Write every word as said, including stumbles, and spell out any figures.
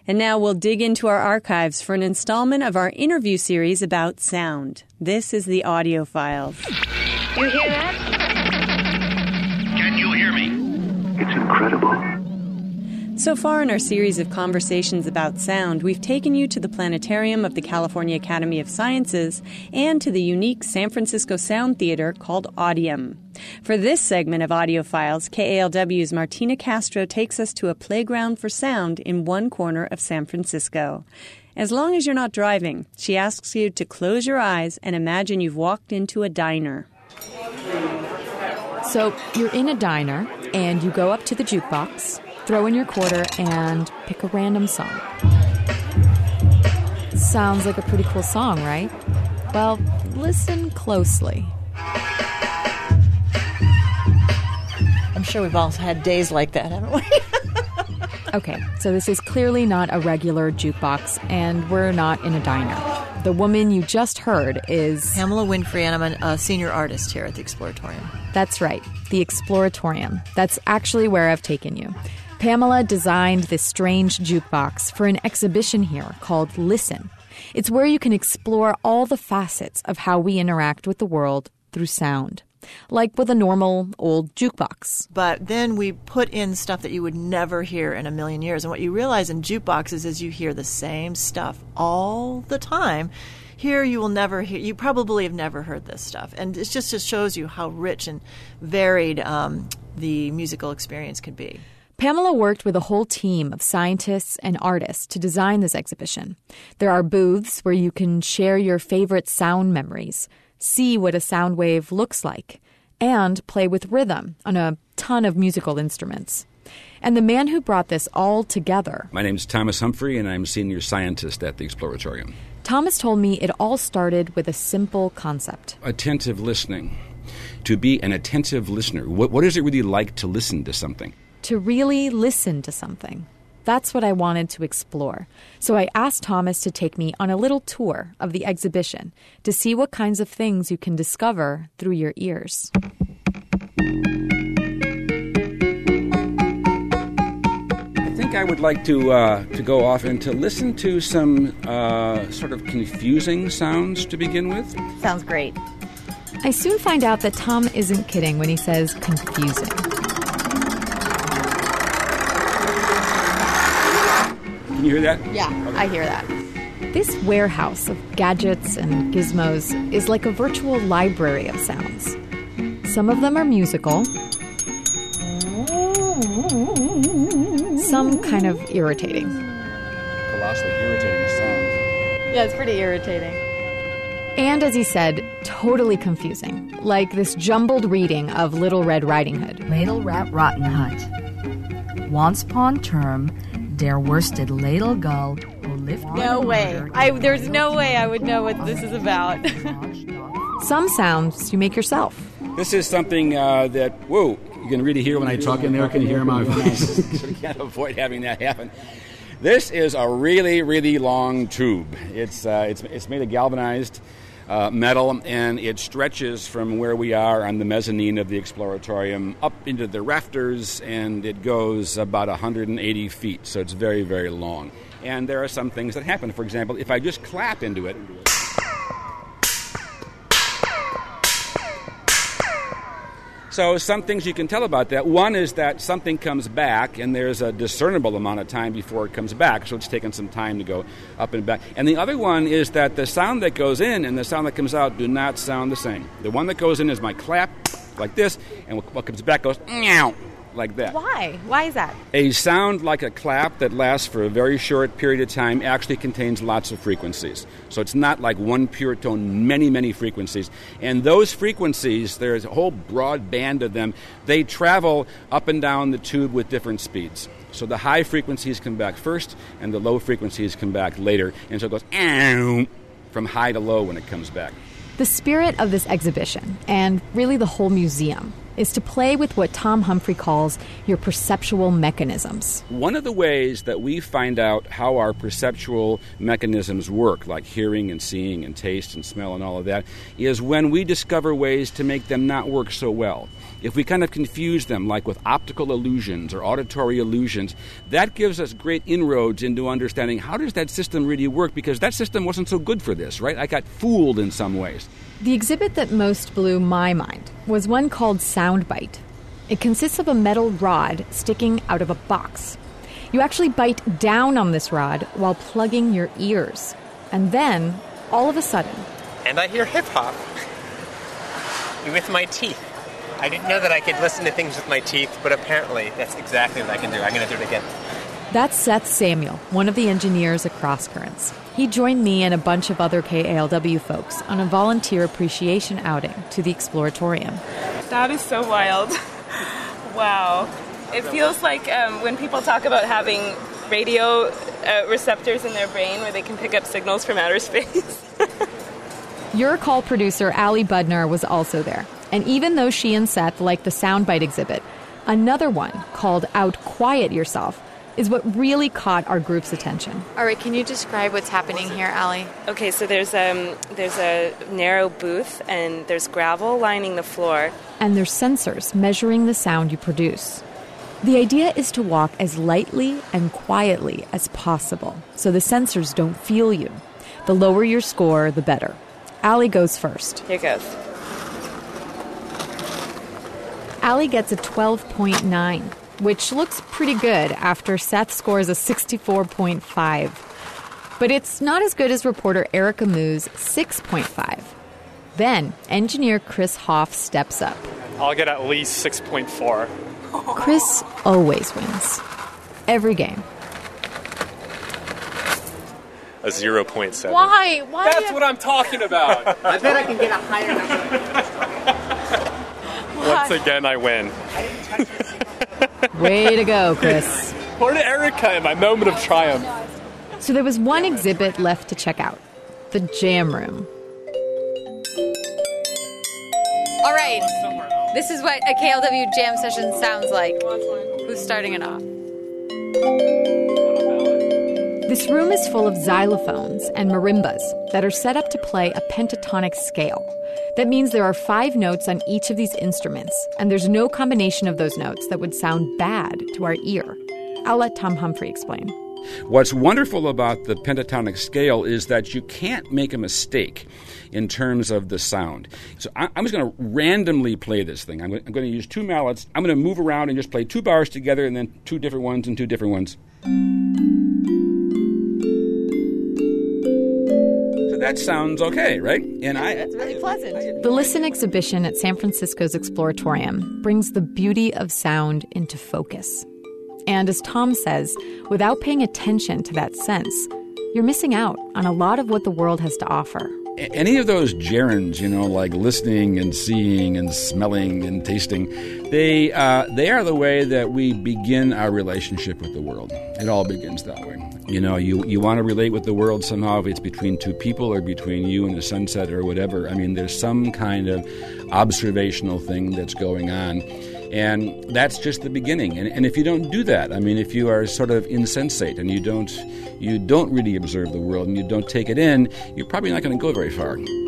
And now we'll dig into our archives for an installment of our interview series about sound. This is the Audio Files. You hear that? Can you hear me? It's incredible. So far in our series of conversations about sound, we've taken you to the planetarium of the California Academy of Sciences and to the unique San Francisco Sound Theater called Audium. For this segment of Audio Files, K A L W's Martina Castro takes us to a playground for sound in one corner of San Francisco. As long as you're not driving, she asks you to close your eyes and imagine you've walked into a diner. So you're in a diner and you go up to the jukebox, throw in your quarter, and pick a random song. Sounds like a pretty cool song, right? Well, listen closely. I'm sure we've all had days like that, haven't we? Okay, so this is clearly not a regular jukebox, and we're not in a diner. The woman you just heard is... Pamela Winfrey, and I'm a senior artist here at the Exploratorium. That's right, the Exploratorium. That's actually where I've taken you. Pamela designed this strange jukebox for an exhibition here called Listen. It's where you can explore all the facets of how we interact with the world through sound, like with a normal old jukebox. But then we put in stuff that you would never hear in a million years. And what you realize in jukeboxes is you hear the same stuff all the time. Here you will never hear, you probably have never heard this stuff. And it just, just shows you how rich and varied um, the musical experience could be. Pamela worked with a whole team of scientists and artists to design this exhibition. There are booths where you can share your favorite sound memories, see what a sound wave looks like, and play with rhythm on a ton of musical instruments. And the man who brought this all together... My name is Thomas Humphrey, and I'm senior scientist at the Exploratorium. Thomas told me it all started with a simple concept. Attentive listening. To be an attentive listener. What, what is it really like to listen to something? To really listen to something. That's what I wanted to explore. So I asked Thomas to take me on a little tour of the exhibition to see what kinds of things you can discover through your ears. I think I would like to uh, to go off and to listen to some uh, sort of confusing sounds to begin with. Sounds great. I soon find out that Tom isn't kidding when he says confusing. Can you hear that? Yeah, okay. I hear that. This warehouse of gadgets and gizmos is like a virtual library of sounds. Some of them are musical. Some kind of irritating. Colossally irritating sound. Yeah, it's pretty irritating. And as he said, totally confusing. Like this jumbled reading of Little Red Riding Hood. Ladle Rat Rotten Hut. Once upon term, der worsted ladle gull who lift... No way. I, there's no way I would know what this is about. Some sounds you make yourself. This is something uh, that, whoa, you can really hear when I talk in there. Can you hear my voice? We can't avoid having that happen. This is a really, really long tube. It's uh, it's it's made of galvanized uh, metal, and it stretches from where we are on the mezzanine of the Exploratorium up into the rafters, and it goes about one hundred eighty feet, so it's very, very long. And there are some things that happen. For example, if I just clap into it... So some things you can tell about that. One is that something comes back, and there's a discernible amount of time before it comes back, so it's taken some time to go up and back. And the other one is that the sound that goes in and the sound that comes out do not sound the same. The one that goes in is my clap, like this, and what comes back goes, meow, like that. Why? Why is that? A sound like a clap that lasts for a very short period of time actually contains lots of frequencies. So it's not like one pure tone, many, many frequencies. And those frequencies, there's a whole broad band of them. They travel up and down the tube with different speeds. So the high frequencies come back first, and the low frequencies come back later. And so it goes ow, from high to low when it comes back. The spirit of this exhibition, and really the whole museum, is to play with what Tom Humphrey calls your perceptual mechanisms. One of the ways that we find out how our perceptual mechanisms work, like hearing and seeing and taste and smell and all of that, is when we discover ways to make them not work so well. If we kind of confuse them, like with optical illusions or auditory illusions, that gives us great inroads into understanding how does that system really work, because that system wasn't so good for this, right? I got fooled in some ways. The exhibit that most blew my mind was one called Soundbite. It consists of a metal rod sticking out of a box. You actually bite down on this rod while plugging your ears. And then, all of a sudden... And I hear hip-hop with my teeth. I didn't know that I could listen to things with my teeth, but apparently that's exactly what I can do. I'm going to do it again. That's Seth Samuel, one of the engineers at Crosscurrents. He joined me and a bunch of other K A L W folks on a volunteer appreciation outing to the Exploratorium. That is so wild. Wow. It feels like um, when people talk about having radio uh, receptors in their brain where they can pick up signals from outer space. Your call producer, Allie Budnar, was also there. And even though she and Seth liked the Soundbite exhibit, another one called Out Quiet Yourself is what really caught our group's attention. All right, can you describe what's happening here, Allie? Okay, so there's um there's a narrow booth and there's gravel lining the floor. And there's sensors measuring the sound you produce. The idea is to walk as lightly and quietly as possible so the sensors don't feel you. The lower your score, the better. Allie goes first. Here goes. Allie gets a twelve point nine, which looks pretty good after Seth scores a sixty-four point five. But it's not as good as reporter Erica Moo's six point five. Then, engineer Chris Hoff steps up. I'll get at least six point four. Chris always wins. Every game. A zero point seven. Why? Why? That's have... what I'm talking about. I bet I can get a higher number. Once again, I win. Way to go, Chris. Poor to Erica in my moment of triumph. So there was one exhibit left to check out. The Jam Room. All right. This is what a K L W jam session sounds like. Who's starting it off? This room is full of xylophones and marimbas that are set up to play a pentatonic scale. That means there are five notes on each of these instruments, and there's no combination of those notes that would sound bad to our ear. I'll let Tom Humphrey explain. What's wonderful about the pentatonic scale is that you can't make a mistake in terms of the sound. So I, I'm just going to randomly play this thing. I'm going, I'm going to use two mallets. I'm going to move around and just play two bars together and then two different ones and two different ones. So that sounds okay, right? And I That's really pleasant. The Listen exhibition at San Francisco's Exploratorium brings the beauty of sound into focus. And as Tom says, without paying attention to that sense, you're missing out on a lot of what the world has to offer. Any of those gerunds, you know, like listening and seeing and smelling and tasting, they uh, they are the way that we begin our relationship with the world. It all begins that way. You know, you, you want to relate with the world somehow, if it's between two people or between you and the sunset or whatever. I mean, there's some kind of observational thing that's going on. And that's just the beginning. And, and if you don't do that, I mean, if you are sort of insensate and you don't you don't really observe the world and you don't take it in, you're probably not going to go very far.